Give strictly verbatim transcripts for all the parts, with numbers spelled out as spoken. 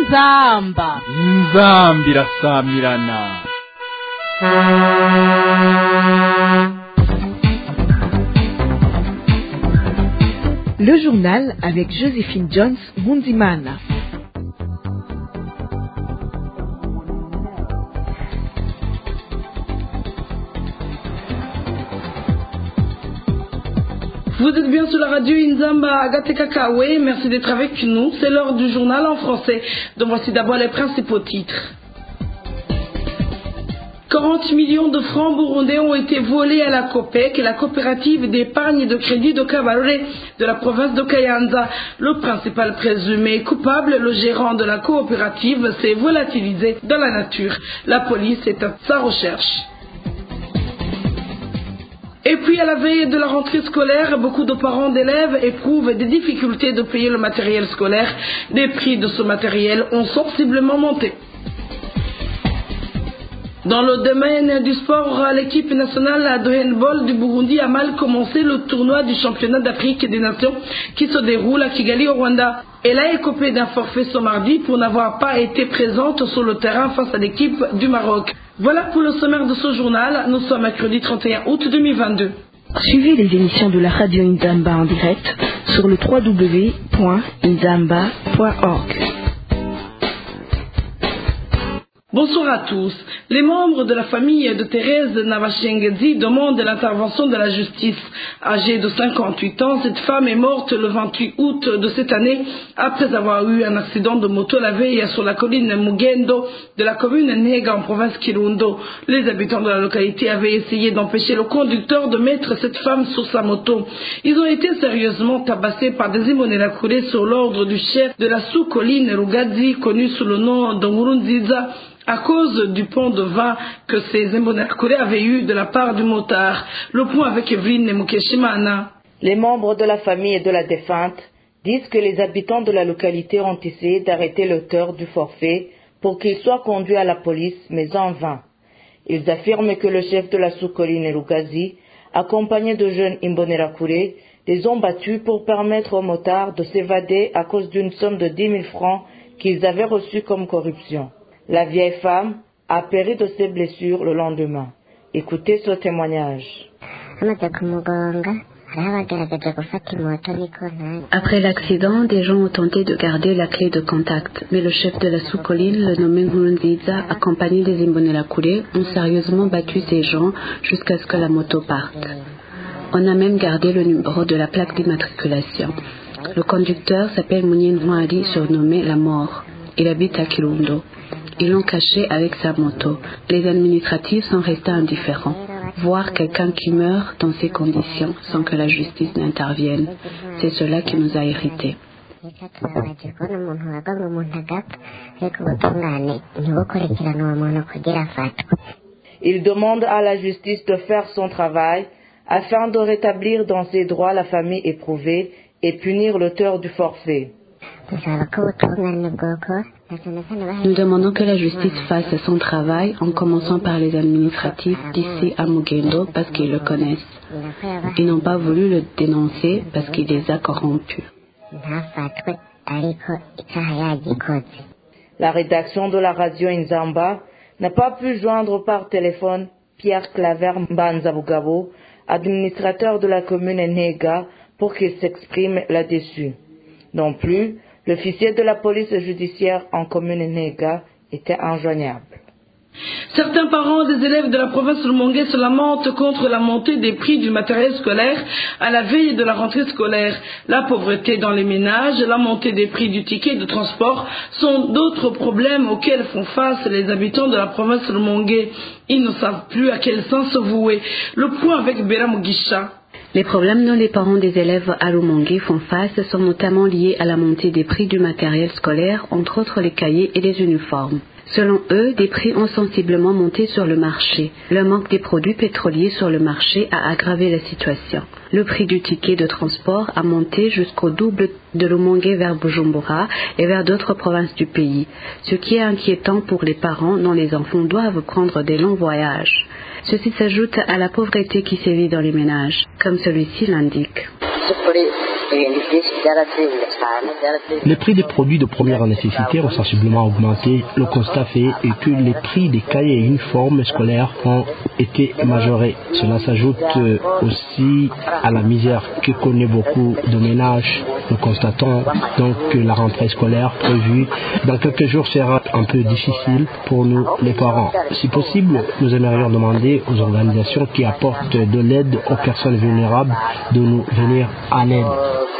inzamba inzambi irasamirana. Le journal avec Joséphine Jones Mundimana. Vous êtes bien sur la radio Inzamba Agatekakawe, merci d'être avec nous. C'est l'heure du journal en français. Donc voici d'abord les principaux titres. quarante millions de francs burundais ont été volés à la COPEC, la coopérative d'épargne et de crédit de Kabarore de la province de Kayanza. Le principal présumé coupable, le gérant de la coopérative, s'est volatilisé dans la nature. La police est à sa recherche. Et puis à la veille de la rentrée scolaire, beaucoup de parents d'élèves éprouvent des difficultés de payer le matériel scolaire. Les prix de ce matériel ont sensiblement monté. Dans le domaine du sport, l'équipe nationale de handball du Burundi a mal commencé le tournoi du championnat d'Afrique des Nations qui se déroule à Kigali au Rwanda. Elle a écopé d'un forfait ce mardi pour n'avoir pas été présente sur le terrain face à l'équipe du Maroc. Voilà pour le sommaire de ce journal. Nous sommes mercredi trente et un août deux mille vingt-deux. Suivez les émissions de la radio Inzamba en direct sur le w w w point inzamba point org. Bonsoir à tous. Les membres de la famille de Thérèse Nabashengezi demandent l'intervention de la justice. Âgée de cinquante-huit ans, cette femme est morte le vingt-huit août de cette année après avoir eu un accident de moto la veille sur la colline Mugendo de la commune Nega en province Kirundo. Les habitants de la localité avaient essayé d'empêcher le conducteur de mettre cette femme sur sa moto. Ils ont été sérieusement tabassés par des Imbonerakure sur l'ordre du chef de la sous-colline Rugazi, connu sous le nom de Nkurunziza, à cause du pont de vin que ces Imbonerakure avaient eu de la part du motard. Le point avec Evelyne Mukeshimana. Les membres de la famille et de la défunte disent que les habitants de la localité ont essayé d'arrêter l'auteur du forfait pour qu'il soit conduit à la police, mais en vain. Ils affirment que le chef de la sous-colline Rugazi, accompagné de jeunes Imbonerakure, les ont battus pour permettre aux motards de s'évader à cause d'une somme de dix mille francs qu'ils avaient reçue comme corruption. La vieille femme a péri de ses blessures le lendemain. Écoutez ce témoignage. Après l'accident, des gens ont tenté de garder la clé de contact, mais le chef de la sous-colline, le nommé Nkurunziza, accompagné des Imbonerakure, ont sérieusement battu ces gens jusqu'à ce que la moto parte. On a même gardé le numéro de la plaque d'immatriculation. Le conducteur s'appelle Mounien Mwari, surnommé La Mort. Il habite à Kirundo. Ils l'ont caché avec sa moto. Les administratifs sont restés indifférents. Voir quelqu'un qui meurt dans ces conditions sans que la justice n'intervienne, c'est cela qui nous a irrités. Ils demandent à la justice de faire son travail afin de rétablir dans ses droits la famille éprouvée et punir l'auteur du forfait. Nous demandons que la justice fasse son travail en commençant par les administratifs d'ici à Mugendo parce qu'ils le connaissent. Ils n'ont pas voulu le dénoncer parce qu'il les a corrompus. La rédaction de la radio Inzamba n'a pas pu joindre par téléphone Pierre Claver Mbanzabugabo, administrateur de la commune Nega, pour qu'il s'exprime là-dessus. Non plus, l'officier de la police judiciaire en commune Nega était injoignable. Certains parents des élèves de la province de Rumongue se lamentent contre la montée des prix du matériel scolaire à la veille de la rentrée scolaire. La pauvreté dans les ménages, la montée des prix du ticket de transport sont d'autres problèmes auxquels font face les habitants de la province de Rumongue. Ils ne savent plus à quel sens se vouer. Le point avec Bera Mugisha. Les problèmes dont les parents des élèves à Rumongue font face sont notamment liés à la montée des prix du matériel scolaire, entre autres les cahiers et les uniformes. Selon eux, des prix ont sensiblement monté sur le marché. Le manque des produits pétroliers sur le marché a aggravé la situation. Le prix du ticket de transport a monté jusqu'au double de Rumongue vers Bujumbura et vers d'autres provinces du pays, ce qui est inquiétant pour les parents dont les enfants doivent prendre des longs voyages. Ceci s'ajoute à la pauvreté qui sévit dans les ménages, comme celui-ci l'indique. Les prix des produits de première nécessité ont sensiblement augmenté. Le constat fait est que les prix des cahiers et uniformes scolaires ont été majorés. Cela s'ajoute aussi à la misère que connaît beaucoup de ménages. Nous constatons donc que la rentrée scolaire prévue dans quelques jours sera un peu difficile pour nous les parents. Si possible, nous aimerions demander aux organisations qui apportent de l'aide aux personnes vulnérables de nous venir en aide.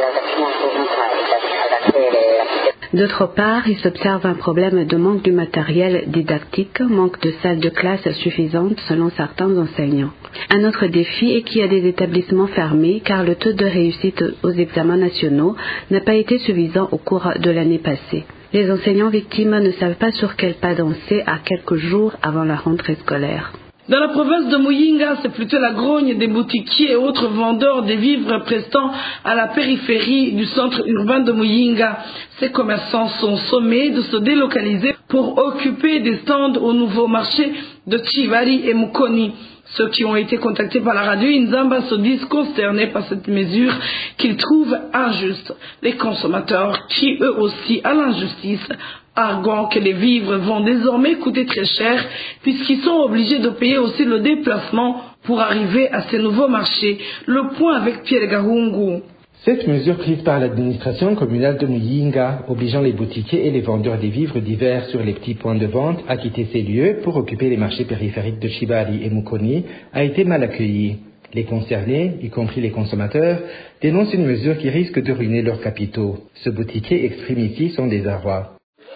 D'autre part, il s'observe un problème de manque de matériel didactique, manque de salles de classe suffisantes selon certains enseignants. Un autre défi est qu'il y a des établissements fermés car le taux de réussite aux examens nationaux n'a pas été suffisant au cours de l'année passée. Les enseignants victimes ne savent pas sur quel pas danser à quelques jours avant la rentrée scolaire. Dans la province de Muyinga, c'est plutôt la grogne des boutiquiers et autres vendeurs des vivres prestant à la périphérie du centre urbain de Muyinga. Ces commerçants sont sommés de se délocaliser pour occuper des stands au nouveau marché de Chivari et Mukoni. Ceux qui ont été contactés par la radio Inzamba se disent consternés par cette mesure qu'ils trouvent injuste. Les consommateurs crient eux aussi à l'injustice, arguant que les vivres vont désormais coûter très cher puisqu'ils sont obligés de payer aussi le déplacement pour arriver à ces nouveaux marchés. Le point avec Pierre Gahungu. Cette mesure prise par l'administration communale de Muyinga, obligeant les boutiquiers et les vendeurs des vivres divers sur les petits points de vente à quitter ces lieux pour occuper les marchés périphériques de Chibari et Mukoni, a été mal accueillie. Les concernés, y compris les consommateurs, dénoncent une mesure qui risque de ruiner leurs capitaux. Ce boutiquier exprime ici son désarroi.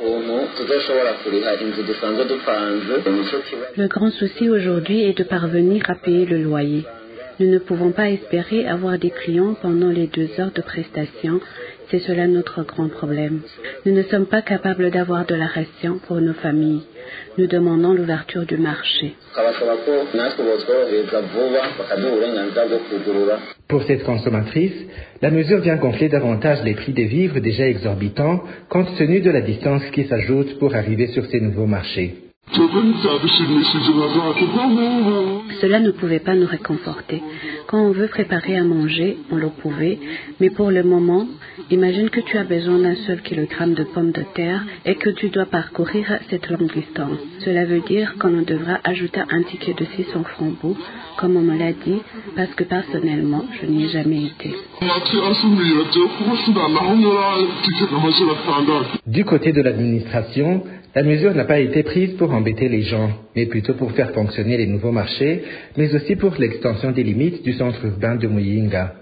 Le grand souci aujourd'hui est de parvenir à payer le loyer. Nous ne pouvons pas espérer avoir des clients pendant les deux heures de prestation. C'est cela notre grand problème. Nous ne sommes pas capables d'avoir de la ration pour nos familles. Nous demandons l'ouverture du marché. Pour cette consommatrice, la mesure vient gonfler davantage les prix des vivres déjà exorbitants compte tenu de la distance qui s'ajoute pour arriver sur ces nouveaux marchés. Cela ne pouvait pas nous réconforter. Quand on veut préparer à manger, on le pouvait, mais pour le moment, imagine que tu as besoin d'un seul kilogramme de pommes de terre et que tu dois parcourir cette longue distance. Cela veut dire qu'on devra ajouter un ticket de six cents francs bout, comme on me l'a dit, parce que personnellement, je n'y ai jamais été. Du côté de l'administration, la mesure n'a pas été prise pour embêter les gens, mais plutôt pour faire fonctionner les nouveaux marchés, mais aussi pour l'extension des limites du centre urbain de Muyinga.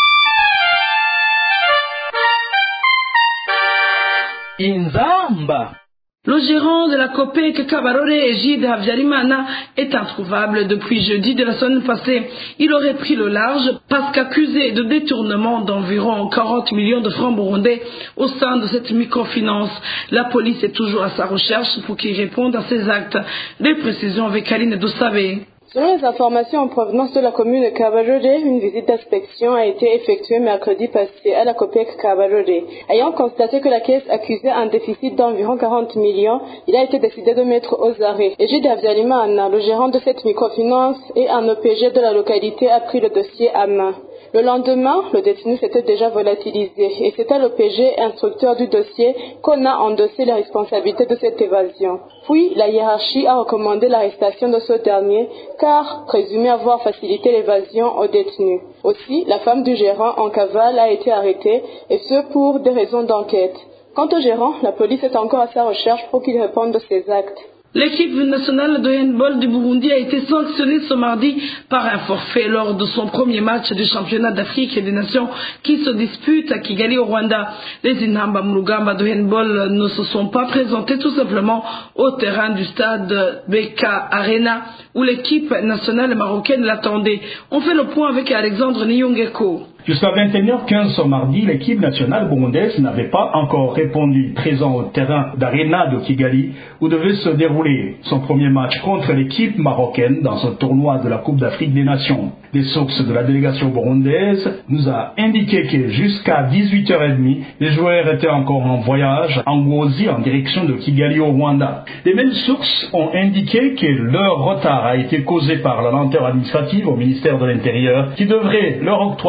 Inzamba. Le gérant de la Copec Kabarore, Egide Havyarimana, est introuvable depuis jeudi de la semaine passée. Il aurait pris le large parce qu'accusé de détournement d'environ quarante millions de francs burundais au sein de cette microfinance. La police est toujours à sa recherche pour qu'il réponde à ses actes. Des précisions avec Aline Dossabé. Selon les informations en provenance de la commune de Kabarore, une visite d'inspection a été effectuée mercredi passé à la Copec Kabarore. Ayant constaté que la caisse accusait un déficit d'environ quarante millions, il a été décidé de mettre aux arrêts. Egide Havyarimana, le gérant de cette microfinance et un O P G de la localité, a pris le dossier à main. Le lendemain, le détenu s'était déjà volatilisé et c'est à l'O P G, instructeur du dossier, qu'on a endossé les responsabilités de cette évasion. Puis, la hiérarchie a recommandé l'arrestation de ce dernier car présumé avoir facilité l'évasion au détenu. Aussi, la femme du gérant en cavale a été arrêtée et ce pour des raisons d'enquête. Quant au gérant, la police est encore à sa recherche pour qu'il réponde de ses actes. L'équipe nationale de handball du Burundi a été sanctionnée ce mardi par un forfait lors de son premier match du championnat d'Afrique et des Nations qui se dispute à Kigali au Rwanda. Les Inhamba Murugamba de handball ne se sont pas présentés tout simplement au terrain du stade B K Arena où l'équipe nationale marocaine l'attendait. On fait le point avec Alexandre Nyongeko. Jusqu'à vingt et une heures quinze ce mardi, l'équipe nationale burundaise n'avait pas encore répondu. Présent au terrain d'Arena de Kigali, où devait se dérouler son premier match contre l'équipe marocaine dans ce tournoi de la Coupe d'Afrique des Nations. Des sources de la délégation burundaise nous a indiqué que jusqu'à dix-huit heures trente, les joueurs étaient encore en voyage en Ngozi en direction de Kigali au Rwanda. Les mêmes sources ont indiqué que leur retard a été causé par la lenteur administrative au ministère de l'Intérieur qui devrait leur octroyer les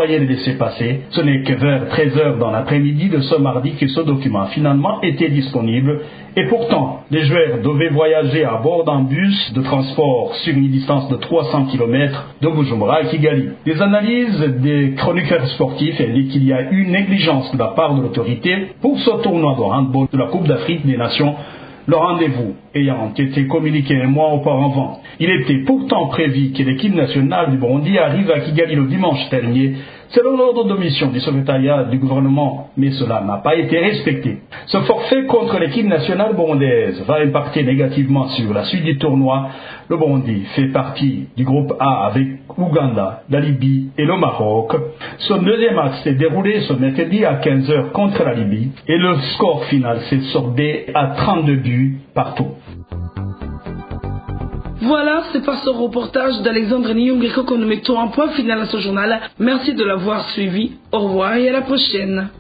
s'est passé. Ce n'est que vers treize heures dans l'après-midi de ce mardi que ce document a finalement été disponible. Et pourtant, les joueurs devaient voyager à bord d'un bus de transport sur une distance de trois cents kilomètres de Bujumbura à Kigali. Les analyses des chroniqueurs sportifs indiquent qu'il y a eu négligence de la part de l'autorité pour ce tournoi de handball de la Coupe d'Afrique des Nations, le rendez-vous ayant été communiqué un mois auparavant. Il était pourtant prévu que l'équipe nationale du Burundi arrive à Kigali le dimanche dernier, selon l'ordre de mission du secrétariat du gouvernement, mais cela n'a pas été respecté. Ce forfait contre l'équipe nationale burundaise va impacter négativement sur la suite du tournoi. Le Burundi fait partie du groupe A avec l'Ouganda, la Libye et le Maroc. Son deuxième match s'est déroulé ce mercredi à quinze heures contre la Libye et le score final s'est soldé à trente-deux buts partout. Voilà, c'est par ce reportage d'Alexandre Niyongeko que nous mettons un point final à ce journal. Merci de l'avoir suivi. Au revoir et à la prochaine.